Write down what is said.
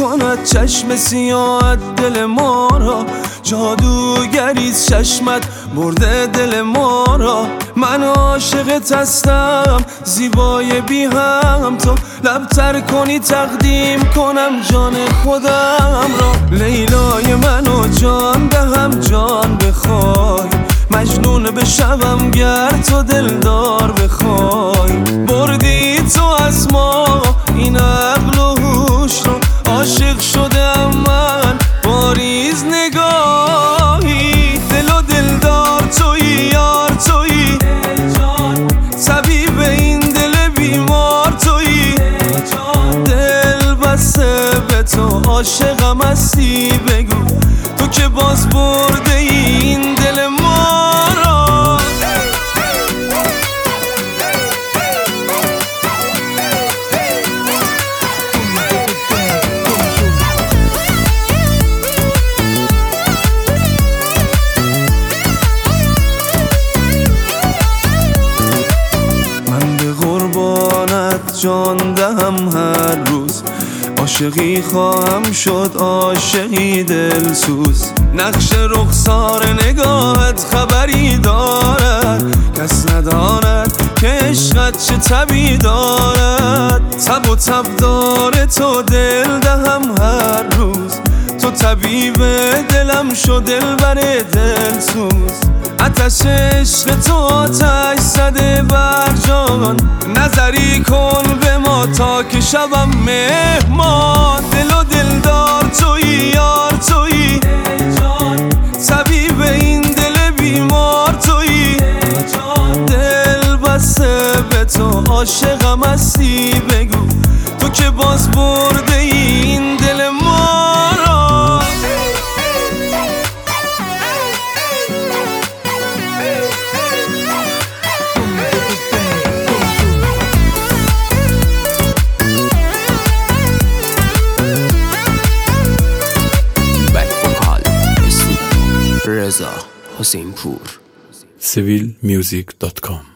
کند چشم سیاه دل ما را، جادوگریز چشمت برده دل ما را. من عاشقت هستم زیبای بی هم، تو لبتر کنی تقدیم کنم جان خودم را. لیلای منو جان دهم جان بخوای، مجنون بشوم گر تو دلدار بخوای. بردی تو از ما این عقل و هوش رو، عاشق شدم من با ریز نگاهی. دل و دلدار تویی یار تویی، طبیب این دل بیمار تویی. دل بسته به تو عاشقم هستی، بگو تو که باز برده این دل ما را. من به قربانت جان دهم هر روز، عاشقی خواهم شد عاشقی دلسوز. نقش رخسار نگاهت خبری دارد، کس نداند که عشقت چه تبی دارد. تب و تب داره تو دل دهم هر روز، تو طبیب دلم شو دلبر دلسوز. آتش عشق تو آتش زده بر جان، نظری کن به ما تا که شبم مهمان. دل و دلدار تویی یار تویی، طبیب این دل بیمار تویی. دل بسته به تو عاشقم هستی، بگو تو که باز برده این دل ما را. رضا حسین پور civilmusic.com